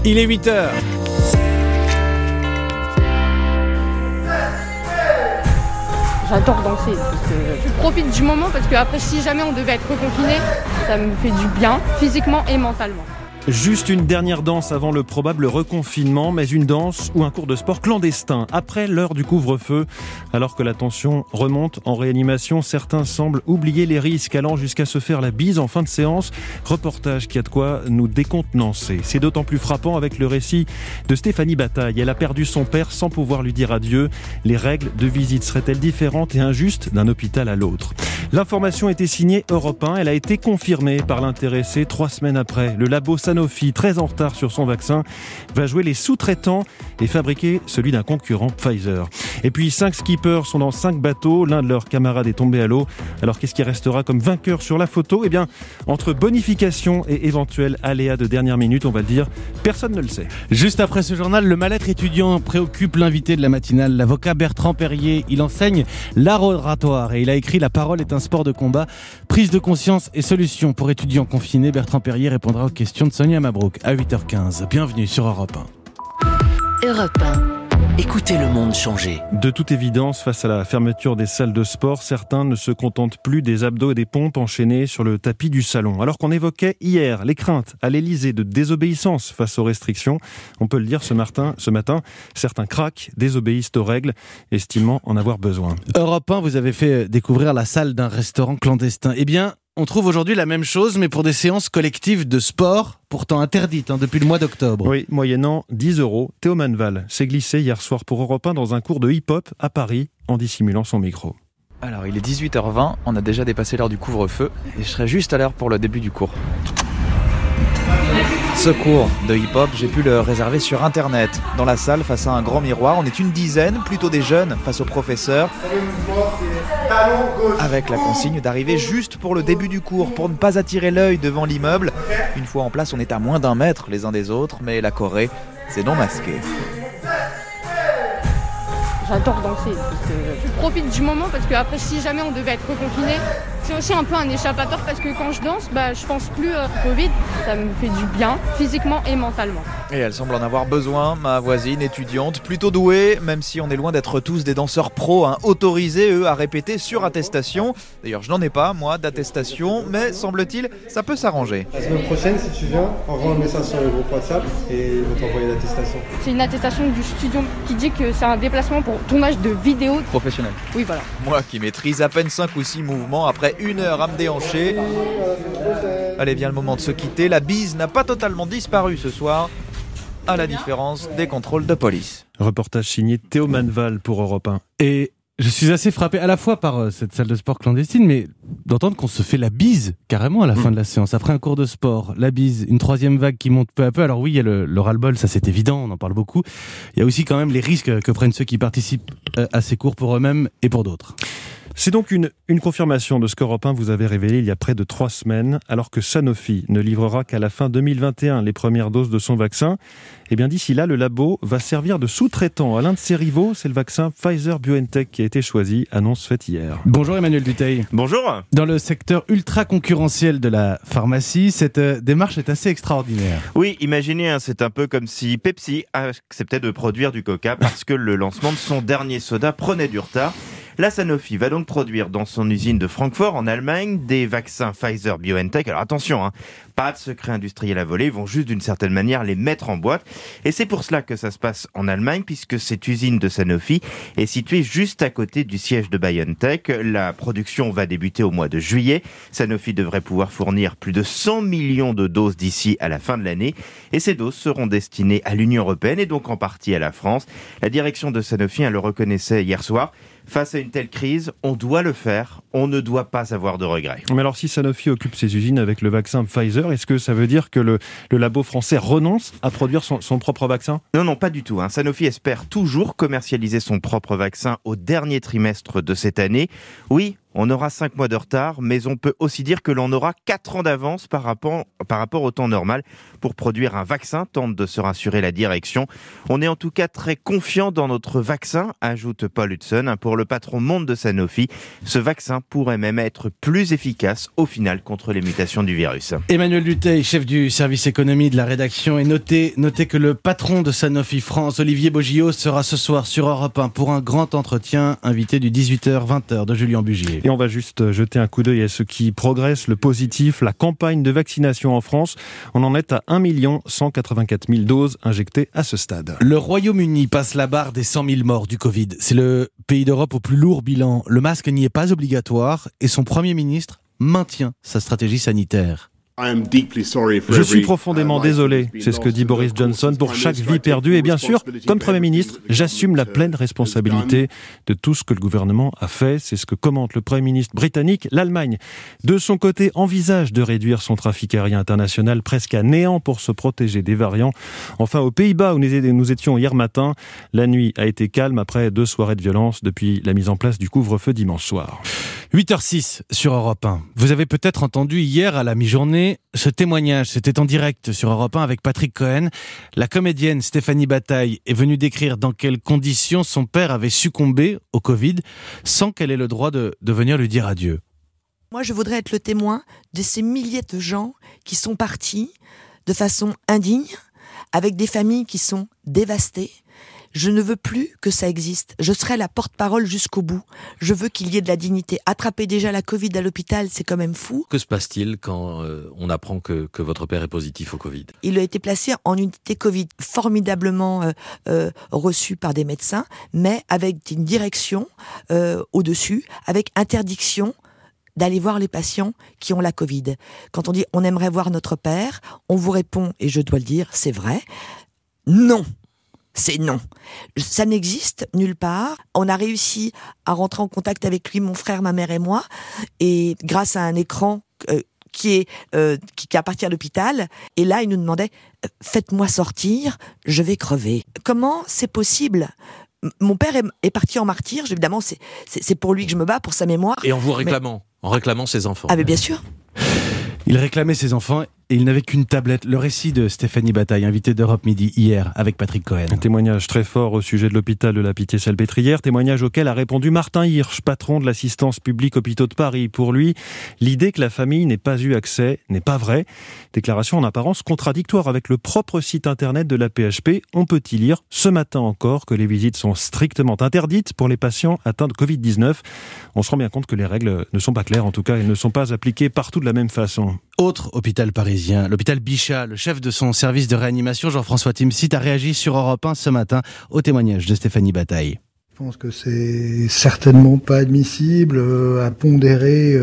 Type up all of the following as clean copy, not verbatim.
Il est 8h. J'adore danser parce que je profite du moment parce que après si jamais on devait être reconfiné, ça me fait du bien physiquement et mentalement. Juste une dernière danse avant le probable reconfinement, mais une danse ou un cours de sport clandestin. Après l'heure du couvre-feu, alors que la tension remonte en réanimation, certains semblent oublier les risques, allant jusqu'à se faire la bise en fin de séance. Reportage qui a de quoi nous décontenancer. C'est d'autant plus frappant avec le récit de Stéphanie Bataille. Elle a perdu son père sans pouvoir lui dire adieu. Les règles de visite seraient-elles différentes et injustes d'un hôpital à l'autre ? L'information était signée Europe 1. Elle a été confirmée par l'intéressé 3 semaines après. Le labo Sanofi, très en retard sur son vaccin, va jouer les sous-traitants et fabriquer celui d'un concurrent, Pfizer. Et puis 5 skippers sont dans 5 bateaux. L'un de leurs camarades est tombé à l'eau. Alors qu'est-ce qui restera comme vainqueur sur la photo ? Eh bien, entre bonification et éventuel aléa de dernière minute, on va le dire, personne ne le sait. Juste après ce journal, le mal-être étudiant préoccupe l'invité de la matinale, l'avocat Bertrand Perrier. Il enseigne l'art oratoire et il a écrit « La parole est un sport de combat, prise de conscience et solutions pour étudiants confinés ». Bertrand Perrier répondra aux questions de Sonia Mabrouk à 8h15. Bienvenue sur Europe 1. Europe 1. Écoutez le monde changer. De toute évidence, face à la fermeture des salles de sport, certains ne se contentent plus des abdos et des pompes enchaînés sur le tapis du salon. Alors qu'on évoquait hier les craintes à l'Elysée de désobéissance face aux restrictions, on peut le dire ce matin, certains craquent, désobéissent aux règles, estimant en avoir besoin. Europe 1, vous avez fait découvrir la salle d'un restaurant clandestin. Eh bien, on trouve aujourd'hui la même chose, mais pour des séances collectives de sport, pourtant interdites depuis le mois d'octobre. Oui, moyennant 10 €. Théo Manval s'est glissé hier soir pour Europe 1 dans un cours de hip-hop à Paris, en dissimulant son micro. Alors, il est 18h20, on a déjà dépassé l'heure du couvre-feu, et je serai juste à l'heure pour le début du cours. Ce cours de hip-hop, j'ai pu le réserver sur internet. Dans la salle, face à un grand miroir, on est une dizaine, plutôt des jeunes, face au professeur, avec la consigne d'arriver juste pour le début du cours, pour ne pas attirer l'œil devant l'immeuble. Une fois en place, on est à moins d'1 mètre les uns des autres, mais la Corée, c'est non masqué. J'adore danser parce que je profite du moment parce que après si jamais on devait être reconfiné, c'est aussi un peu un échappatoire parce que quand je danse, je pense plus au Covid. Ça me fait du bien physiquement et mentalement. Et elle semble en avoir besoin, ma voisine étudiante, plutôt douée, même si on est loin d'être tous des danseurs pros, autorisés eux à répéter sur attestation. D'ailleurs je n'en ai pas moi d'attestation, mais semble-t-il ça peut s'arranger. La semaine prochaine si tu viens, envoie un message sur le groupe WhatsApp et ils vont t'envoyer l'attestation. C'est une attestation du studio qui dit que c'est un déplacement pour tournage de vidéos. Professionnel. Oui voilà. Moi qui maîtrise à peine 5 ou 6 mouvements après 1 heure à me déhancher. Allez, vient le moment de se quitter. La bise n'a pas totalement disparu ce soir, à la différence des contrôles de police. Reportage signé Théo Manval pour Europe 1. Et je suis assez frappé à la fois par cette salle de sport clandestine, mais d'entendre qu'on se fait la bise carrément à la fin de la séance. Après un cours de sport, la bise, une 3e vague qui monte peu à peu. Alors oui, il y a le ras-le-bol, ça c'est évident, on en parle beaucoup. Il y a aussi quand même les risques que prennent ceux qui participent à ces cours pour eux-mêmes et pour d'autres. C'est donc une confirmation de ce qu'Europe 1 vous avait révélé il y a près de 3 semaines, alors que Sanofi ne livrera qu'à la fin 2021 les premières doses de son vaccin. Eh bien d'ici là, le labo va servir de sous-traitant à l'un de ses rivaux. C'est le vaccin Pfizer-BioNTech qui a été choisi, annonce faite hier. Bonjour Emmanuel Dutheil. Bonjour. Dans le secteur ultra concurrentiel de la pharmacie, cette démarche est assez extraordinaire. Oui, imaginez, c'est un peu comme si Pepsi acceptait de produire du Coca parce que le lancement de son dernier soda prenait du retard. La Sanofi va donc produire dans son usine de Francfort, en Allemagne, des vaccins Pfizer-BioNTech. Alors attention, pas de secret industriel à voler, ils vont juste d'une certaine manière les mettre en boîte. Et c'est pour cela que ça se passe en Allemagne, puisque cette usine de Sanofi est située juste à côté du siège de BioNTech. La production va débuter au mois de juillet. Sanofi devrait pouvoir fournir plus de 100 millions de doses d'ici à la fin de l'année. Et ces doses seront destinées à l'Union européenne et donc en partie à la France. La direction de Sanofi le reconnaissait hier soir. Face à une telle crise, on doit le faire, on ne doit pas avoir de regrets. Mais alors si Sanofi occupe ses usines avec le vaccin Pfizer, est-ce que ça veut dire que le labo français renonce à produire son propre vaccin ? Non, pas du tout. Sanofi espère toujours commercialiser son propre vaccin au dernier trimestre de cette année. Oui, On aura 5 mois de retard, mais on peut aussi dire que l'on aura 4 ans d'avance par rapport au temps normal pour produire un vaccin, tente de se rassurer la direction. On est en tout cas très confiant dans notre vaccin, ajoute Paul Hudson. Pour le patron monde de Sanofi, ce vaccin pourrait même être plus efficace au final contre les mutations du virus. Emmanuel Dutheil, chef du service économie de la rédaction, et notez que le patron de Sanofi France, Olivier Bogiaud, sera ce soir sur Europe 1 pour un grand entretien, invité du 18h-20h de Julien Bugier. Et on va juste jeter un coup d'œil à ce qui progresse, le positif, la campagne de vaccination en France. On en est à 1 184 000 doses injectées à ce stade. Le Royaume-Uni passe la barre des 100 000 morts du Covid. C'est le pays d'Europe au plus lourd bilan. Le masque n'y est pas obligatoire et son Premier ministre maintient sa stratégie sanitaire. Je suis profondément désolé, c'est ce que dit Boris Johnson, pour chaque vie perdue. Et bien sûr, comme Premier ministre, j'assume la pleine responsabilité de tout ce que le gouvernement a fait. C'est ce que commente le Premier ministre britannique. L'Allemagne, de son côté, envisage de réduire son trafic aérien international presque à néant pour se protéger des variants. Enfin, aux Pays-Bas, où nous étions hier matin, la nuit a été calme après 2 soirées de violence depuis la mise en place du couvre-feu dimanche soir. 8h06 sur Europe 1. Vous avez peut-être entendu hier à la mi-journée ce témoignage. C'était en direct sur Europe 1 avec Patrick Cohen. La comédienne Stéphanie Bataille est venue décrire dans quelles conditions son père avait succombé au Covid sans qu'elle ait le droit de venir lui dire adieu. Moi, je voudrais être le témoin de ces milliers de gens qui sont partis de façon indigne, avec des familles qui sont dévastées. Je ne veux plus que ça existe. Je serai la porte-parole jusqu'au bout. Je veux qu'il y ait de la dignité. Attraper déjà la Covid à l'hôpital, c'est quand même fou. Que se passe-t-il quand on apprend que votre père est positif au Covid ? Il a été placé en unité Covid, formidablement reçu par des médecins, mais avec une direction au-dessus, avec interdiction d'aller voir les patients qui ont la Covid. Quand on dit « on aimerait voir notre père », on vous répond, et je dois le dire, c'est vrai, non. C'est non. Ça n'existe nulle part. On a réussi à rentrer en contact avec lui, mon frère, ma mère et moi, et grâce à un écran qui appartient à l'hôpital. Et là, il nous demandait « Faites-moi sortir, je vais crever ». Comment c'est possible ? Mon père est parti en martyr. Évidemment, c'est pour lui que je me bats, pour sa mémoire. Et en vous réclamant, en réclamant ses enfants. Ah mais bien sûr. Il réclamait ses enfants et il n'avait qu'une tablette. Le récit de Stéphanie Bataille, invitée d'Europe Midi hier avec Patrick Cohen. Un témoignage très fort au sujet de l'hôpital de la Pitié-Salpêtrière, témoignage auquel a répondu Martin Hirsch, patron de l'assistance publique Hôpitaux de Paris. Pour lui, l'idée que la famille n'ait pas eu accès n'est pas vraie. Déclaration en apparence contradictoire avec le propre site internet de la PHP. On peut y lire ce matin encore que les visites sont strictement interdites pour les patients atteints de Covid-19. On se rend bien compte que les règles ne sont pas claires, en tout cas, elles ne sont pas appliquées partout de la même façon. Autre hôpital parisien, l'hôpital Bichat, le chef de son service de réanimation, Jean-François Timsit, a réagi sur Europe 1 ce matin au témoignage de Stéphanie Bataille. Je pense que c'est certainement pas admissible, à pondérer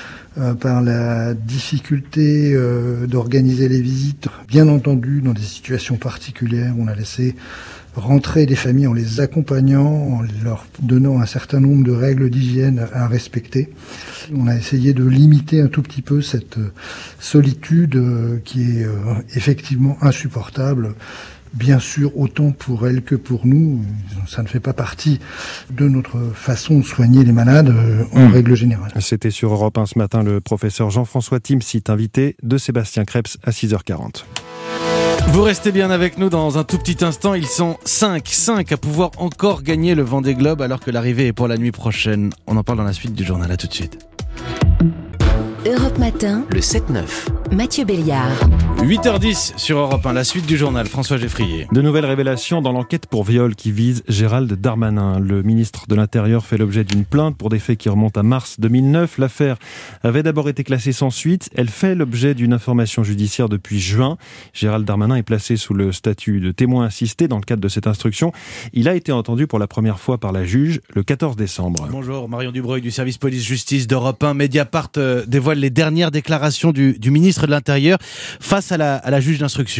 par la difficulté d'organiser les visites. Bien entendu, dans des situations particulières, on a laissé rentrer des familles en les accompagnant, en leur donnant un certain nombre de règles d'hygiène à respecter. On a essayé de limiter un tout petit peu cette solitude qui est effectivement insupportable. Bien sûr, autant pour elle que pour nous, ça ne fait pas partie de notre façon de soigner les malades en règle générale. C'était sur Europe 1 ce matin le professeur Jean-François Timsit, invité de Sébastien Krebs à 6h40. Vous restez bien avec nous dans un tout petit instant. Ils sont 5 à pouvoir encore gagner le Vendée Globe alors que l'arrivée est pour la nuit prochaine. On en parle dans la suite du journal. À tout de suite. Europe Matin, Le 7-9. Mathieu Béliard. 8h10 sur Europe 1, la suite du journal. François Geffrier. De nouvelles révélations dans l'enquête pour viol qui vise Gérald Darmanin. Le ministre de l'Intérieur fait l'objet d'une plainte pour des faits qui remontent à mars 2009. L'affaire avait d'abord été classée sans suite. Elle fait l'objet d'une information judiciaire depuis juin. Gérald Darmanin est placé sous le statut de témoin assisté dans le cadre de cette instruction. Il a été entendu pour la première fois par la juge le 14 décembre. Bonjour, Marion Dubreuil du service police-justice d'Europe 1. Mediapart dévoile les dernières déclarations du ministre de l'Intérieur face à la juge d'instruction.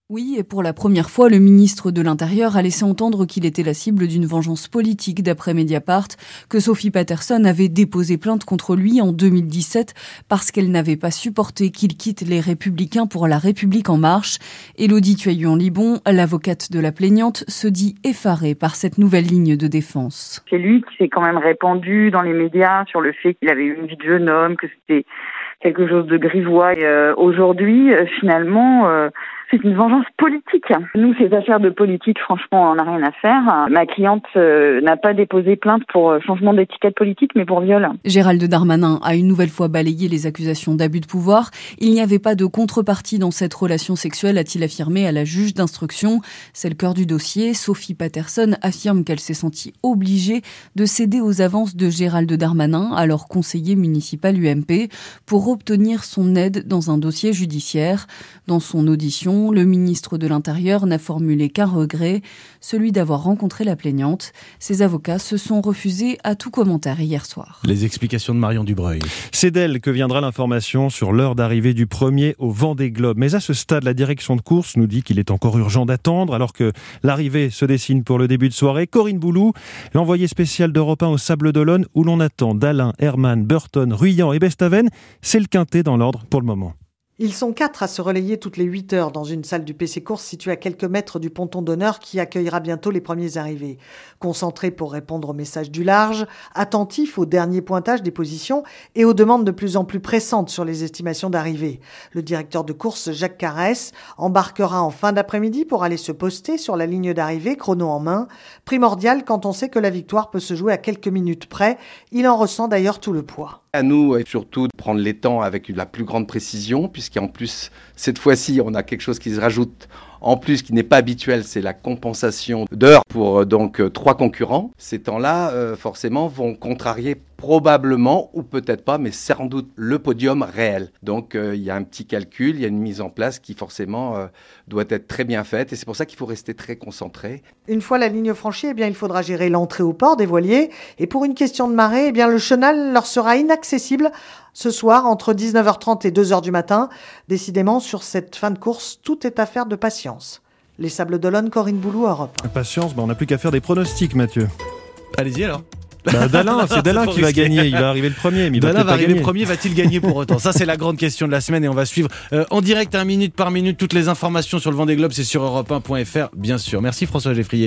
Oui, et pour la première fois, le ministre de l'Intérieur a laissé entendre qu'il était la cible d'une vengeance politique d'après Mediapart, que Sophie Patterson avait déposé plainte contre lui en 2017 parce qu'elle n'avait pas supporté qu'il quitte les Républicains pour La République en marche. Élodie Tuaillon-Libon, l'avocate de la plaignante, se dit effarée par cette nouvelle ligne de défense. C'est lui qui s'est quand même répandu dans les médias sur le fait qu'il avait eu une vie de jeune homme, que c'était quelque chose de grivois. Et aujourd'hui, finalement, c'est une vengeance politique. Nous, ces affaires de politique, franchement, on n'a rien à faire. Ma cliente n'a pas déposé plainte pour changement d'étiquette politique, mais pour viol. Gérald Darmanin a une nouvelle fois balayé les accusations d'abus de pouvoir. Il n'y avait pas de contrepartie dans cette relation sexuelle, a-t-il affirmé à la juge d'instruction. C'est le cœur du dossier. Sophie Patterson affirme qu'elle s'est sentie obligée de céder aux avances de Gérald Darmanin, alors conseiller municipal UMP, pour obtenir son aide dans un dossier judiciaire. Dans son audition, le ministre de l'Intérieur n'a formulé qu'un regret, celui d'avoir rencontré la plaignante. Ses avocats se sont refusés à tout commentaire hier soir. Les explications de Marion Dubreuil. C'est d'elle que viendra l'information sur l'heure d'arrivée du premier au Vendée Globe. Mais à ce stade, la direction de course nous dit qu'il est encore urgent d'attendre, alors que l'arrivée se dessine pour le début de soirée. Corinne Boulou, l'envoyée spéciale d'Europe 1 au Sables-d'Olonne, où l'on attend Dalin, Herman, Burton, Ruyant et Bestaven. C'est le quintet dans l'ordre pour le moment. Ils sont 4 à se relayer toutes les 8 heures dans une salle du PC Course située à quelques mètres du ponton d'honneur qui accueillera bientôt les premiers arrivés. Concentrés pour répondre aux messages du large, attentifs au dernier pointage des positions et aux demandes de plus en plus pressantes sur les estimations d'arrivée. Le directeur de course, Jacques Carès, embarquera en fin d'après-midi pour aller se poster sur la ligne d'arrivée, chrono en main. Primordial quand on sait que la victoire peut se jouer à quelques minutes près. Il en ressent d'ailleurs tout le poids. À nous, surtout, de prendre les temps avec la plus grande précision, puisqu'en plus, cette fois-ci, on a quelque chose qui se rajoute en plus qui n'est pas habituel, c'est la compensation d'heures pour donc 3 concurrents. Ces temps-là, forcément, vont contrarier probablement, ou peut-être pas, mais sans doute le podium réel. Donc il y a un petit calcul, il y a une mise en place qui forcément doit être très bien faite et c'est pour ça qu'il faut rester très concentré. Une fois la ligne franchie, il faudra gérer l'entrée au port des voiliers et pour une question de marée, le chenal leur sera inaccessible ce soir entre 19h30 et 2h du matin. Décidément, sur cette fin de course, tout est affaire de patience. Les Sables-d'Olonne, Corinne Boulou, Europe. Patience, on n'a plus qu'à faire des pronostics, Mathieu. Allez-y alors. Dalin, c'est Dalin qui va gagner, il va arriver le premier. Mais Dalin va arriver le premier, va-t-il gagner pour autant? Ça, c'est la grande question de la semaine et on va suivre en direct, minute par minute, toutes les informations sur le Vendée Globe, c'est sur europe1.fr, bien sûr. Merci François Geffrier.